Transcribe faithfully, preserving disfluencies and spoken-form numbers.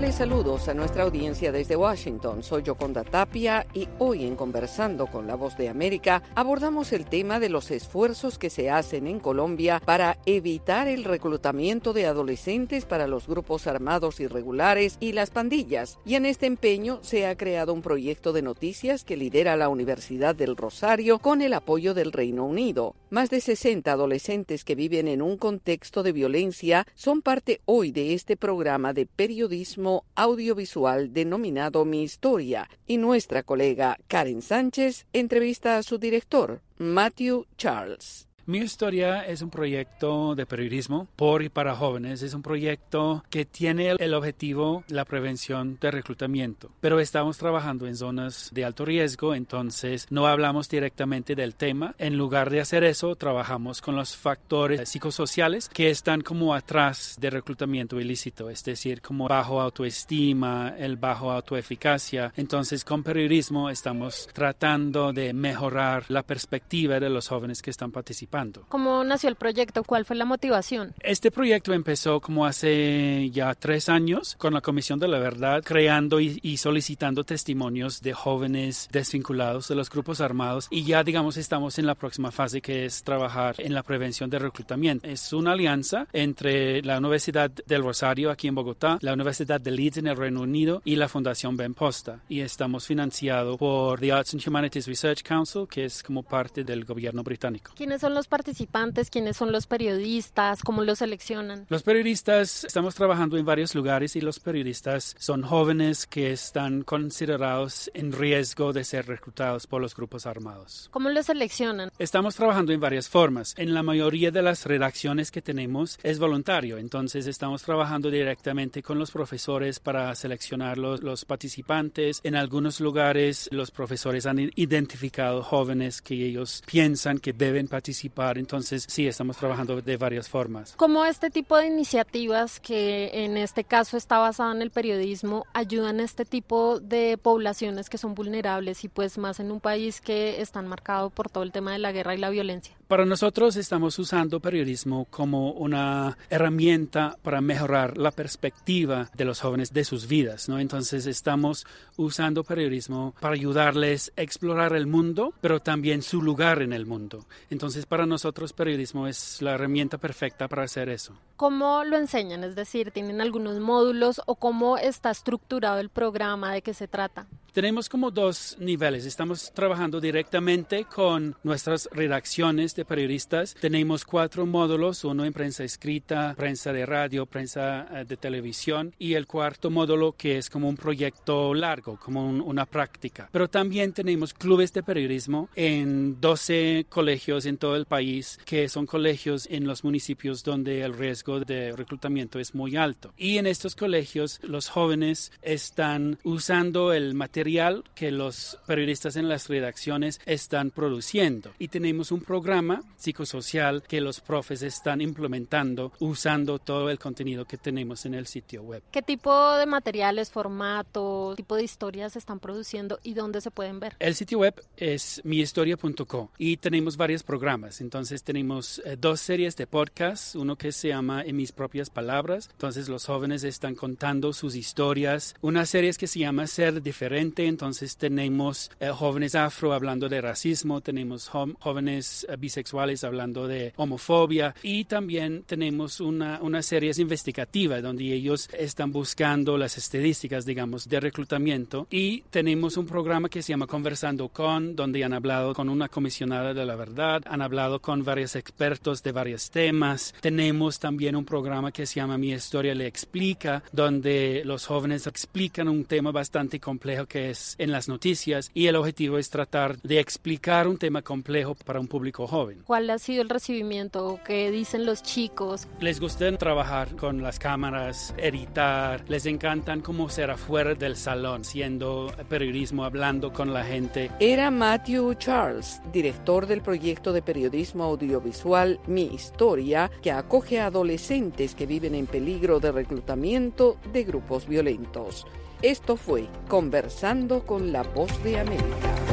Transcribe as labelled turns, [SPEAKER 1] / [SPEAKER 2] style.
[SPEAKER 1] Cordiales saludos a nuestra audiencia desde Washington. Soy Yoconda Tapia y hoy en Conversando con la Voz de América abordamos el tema de los esfuerzos que se hacen en Colombia para evitar el reclutamiento de adolescentes para los grupos armados irregulares y las pandillas. Y en este empeño se ha creado un proyecto de noticias que lidera la Universidad del Rosario con el apoyo del Reino Unido. Más de sesenta adolescentes que viven en un contexto de violencia son parte hoy de este programa de periodismo audiovisual denominado Mi Historia, y nuestra colega Karen Sánchez entrevista a su director, Matthew Charles.
[SPEAKER 2] Mi Historia es un proyecto de periodismo por y para jóvenes. Es un proyecto que tiene el objetivo la prevención de reclutamiento, pero estamos trabajando en zonas de alto riesgo, entonces no hablamos directamente del tema. En lugar de hacer eso, trabajamos con los factores psicosociales que están como atrás del reclutamiento ilícito, es decir, como bajo autoestima, el bajo autoeficacia. Entonces, con periodismo estamos tratando de mejorar la perspectiva de los jóvenes que están participando.
[SPEAKER 3] ¿Cómo nació el proyecto? ¿Cuál fue la motivación?
[SPEAKER 2] Este proyecto empezó como hace ya tres años con la Comisión de la Verdad, creando y, y solicitando testimonios de jóvenes desvinculados de los grupos armados, y ya digamos estamos en la próxima fase, que es trabajar en la prevención de reclutamiento. Es una alianza entre la Universidad del Rosario aquí en Bogotá, la Universidad de Leeds en el Reino Unido y la Fundación Ben Posta, y estamos financiados por The Arts and Humanities Research Council, que es como parte del gobierno británico.
[SPEAKER 3] ¿Quiénes son los participantes? ¿Quiénes son los periodistas? ¿Cómo los seleccionan?
[SPEAKER 2] Los periodistas, estamos trabajando en varios lugares, y los periodistas son jóvenes que están considerados en riesgo de ser reclutados por los grupos armados.
[SPEAKER 3] ¿Cómo los seleccionan?
[SPEAKER 2] Estamos trabajando en varias formas. En la mayoría de las redacciones que tenemos es voluntario, entonces estamos trabajando directamente con los profesores para seleccionar los, los participantes. En algunos lugares los profesores han identificado jóvenes que ellos piensan que deben participar. Entonces, sí, estamos trabajando de varias formas.
[SPEAKER 3] ¿Cómo este tipo de iniciativas, que en este caso está basada en el periodismo, ayudan a este tipo de poblaciones que son vulnerables y pues más en un país que está marcado por todo el tema de la guerra y la violencia?
[SPEAKER 2] Para nosotros estamos usando periodismo como una herramienta para mejorar la perspectiva de los jóvenes de sus vidas, ¿no? Entonces estamos usando periodismo para ayudarles a explorar el mundo, pero también su lugar en el mundo. Entonces para nosotros periodismo es la herramienta perfecta para hacer eso.
[SPEAKER 3] ¿Cómo lo enseñan? Es decir, ¿tienen algunos módulos o cómo está estructurado el programa? ¿De qué se trata?
[SPEAKER 2] Tenemos como dos niveles. Estamos trabajando directamente con nuestras redacciones de periodistas. Tenemos cuatro módulos, uno en prensa escrita, prensa de radio, prensa de televisión, y el cuarto módulo que es como un proyecto largo, como un, una práctica. Pero también tenemos clubes de periodismo en doce colegios en todo el país, que son colegios en los municipios donde el riesgo de reclutamiento es muy alto. Y en estos colegios los jóvenes están usando el material que los periodistas en las redacciones están produciendo, y tenemos un programa psicosocial que los profes están implementando usando todo el contenido que tenemos en el sitio web.
[SPEAKER 3] ¿Qué tipo de materiales, formato, tipo de historias están produciendo y dónde se pueden ver?
[SPEAKER 2] El sitio web es mi historia punto co y tenemos varios programas. Entonces tenemos eh, dos series de podcast, uno que se llama En mis propias palabras, entonces los jóvenes están contando sus historias, una serie que se llama Ser diferente. Entonces tenemos eh, jóvenes afro hablando de racismo, tenemos jo- jóvenes eh, bisexuales hablando de homofobia, y también tenemos una, una serie investigativa donde ellos están buscando las estadísticas, digamos, de reclutamiento, y tenemos un programa que se llama Conversando con, donde han hablado con una comisionada de la verdad, han hablado con varios expertos de varios temas. Tenemos también un programa que se llama Mi Historia le explica, donde los jóvenes explican un tema bastante complejo que es en las noticias, y el objetivo es tratar de explicar un tema complejo para un público joven.
[SPEAKER 3] ¿Cuál ha sido el recibimiento? ¿Qué dicen los chicos?
[SPEAKER 2] Les gusta trabajar con las cámaras, editar, les encantan cómo ser afuera del salón, siendo periodismo, hablando con la gente.
[SPEAKER 1] Era Matthew Charles, director del proyecto de periodismo audiovisual Mi Historia, que acoge a adolescentes que viven en peligro de reclutamiento de grupos violentos. Esto fue Conversando con la Voz de América.